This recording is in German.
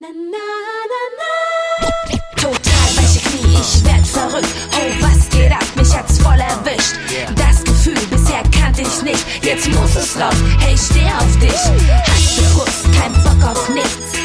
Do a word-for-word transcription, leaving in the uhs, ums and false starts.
Na, na, na, na. Total weiche Knie, ich werd verrückt. Oh, was geht ab? Mich hat's voll erwischt. Das Gefühl, bisher kannte ich nicht. Jetzt muss es raus. Hey, ich steh auf dich. Heiße Brust, kein Bock auf nichts.